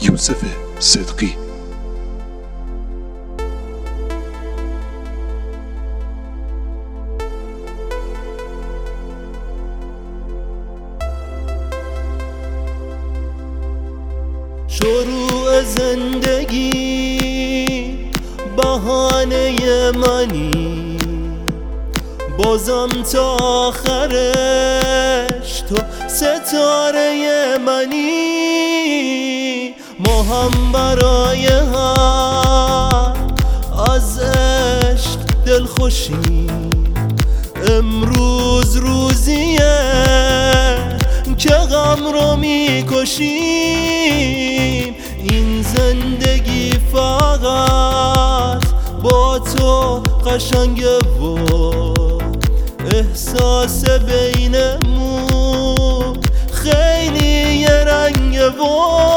یوسف صدقی. شروع زندگی بهانه منی، بازم تا آخرش تو ستاره منی. ما هم برای هم از عشق دلخوشیم، امروز روزیه که غم رو میکشیم. این زندگی فقط با تو قشنگه و احساس بینمون خیلی یه رنگه و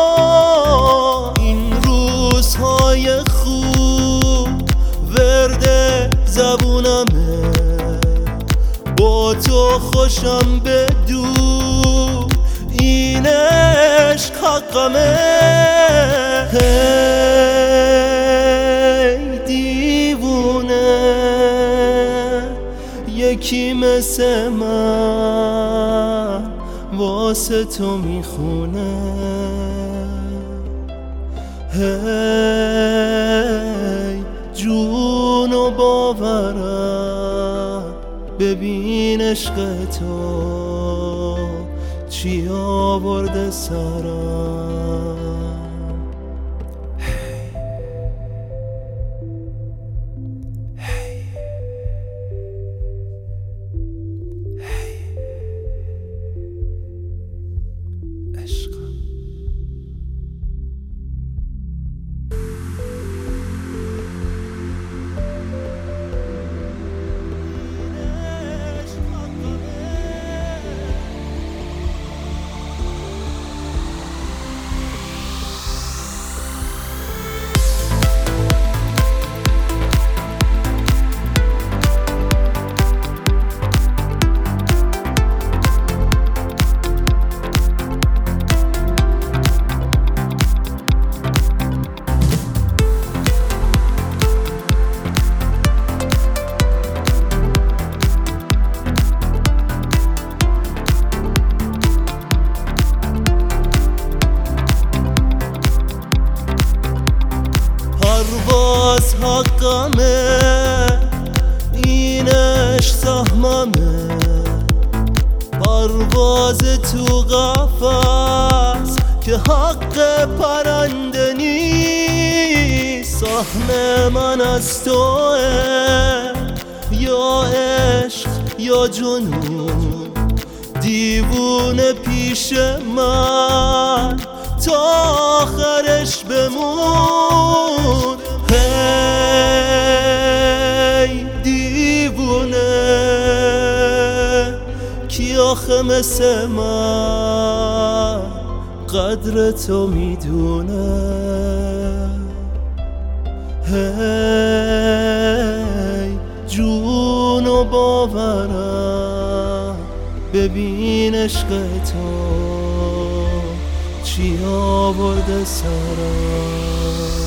این روزهای خوب ورد زبونمه، با تو خوشم بدون این عشق حقمه. هی دیوونه یکی مثل من واسه تو میخونه. هی جون و باورم ببین عشق تو چی آورده سرم. پرواز حقمه، اینش سهممه، پرواز تو قفس که حق پرنده نیست. سهم من از توه یا عشق یا جنون، دیوونه پیش من تا آخرش بمون. هی دیوونه کی آخه مثل من قدر تو میدونه. هی جون و باورم ببین عشق تو چی آورده سرم.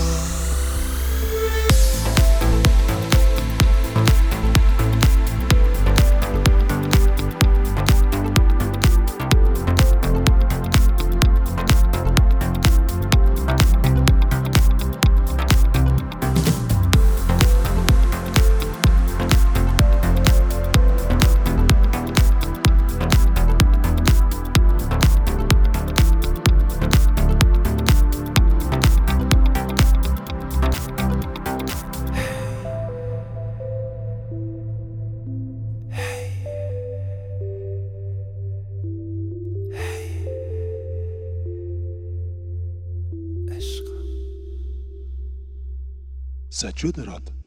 سجاد راد.